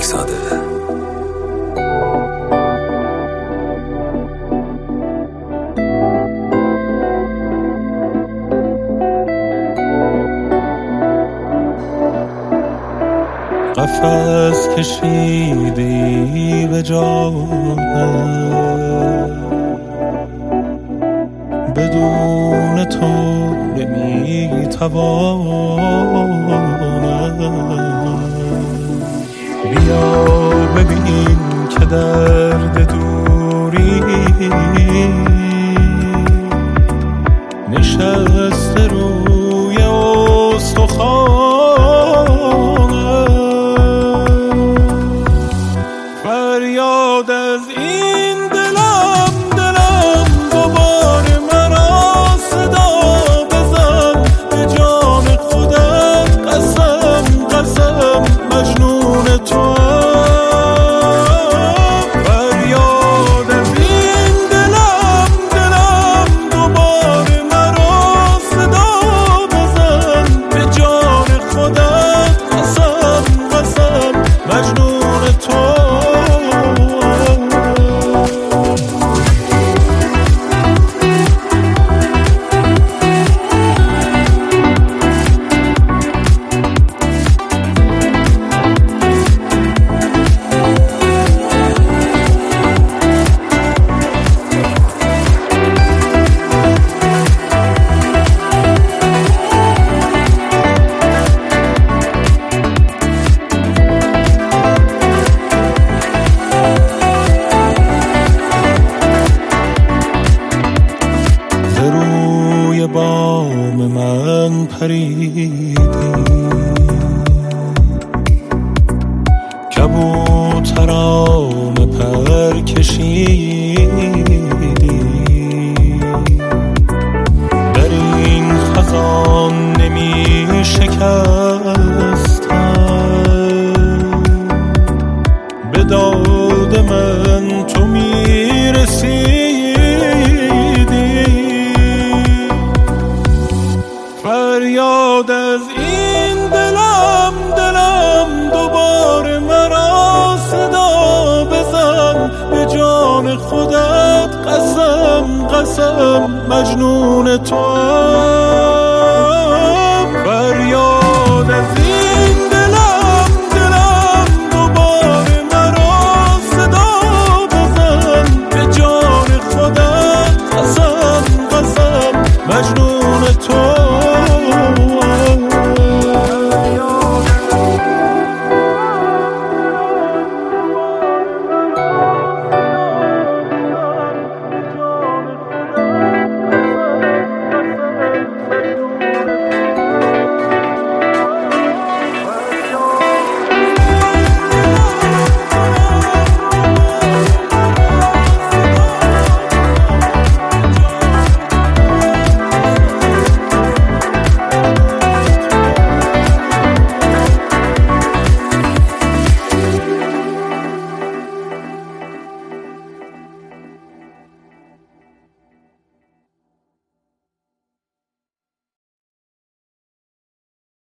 صادقه. قفس کشیدی به جانم، بدون تو نمیتوانم. بیا ببین که درد دوری نشسته روی استخوانم. فریاد از این دلم دوباره مرا صدا بزن، به جان خودت قسم مجنون تو. فریاد از این دلم دوباره مرا صدا بزن، به جان خودت قسم مجنون تو. روی بام من پریدی، کبوترانه پر کشیدی. در این خزان نمی شکستم، به داد من تو می رسیدی. فریاد از این دلم دوباره مرا صدا بزن، به جان خودت قسم مجنون تو.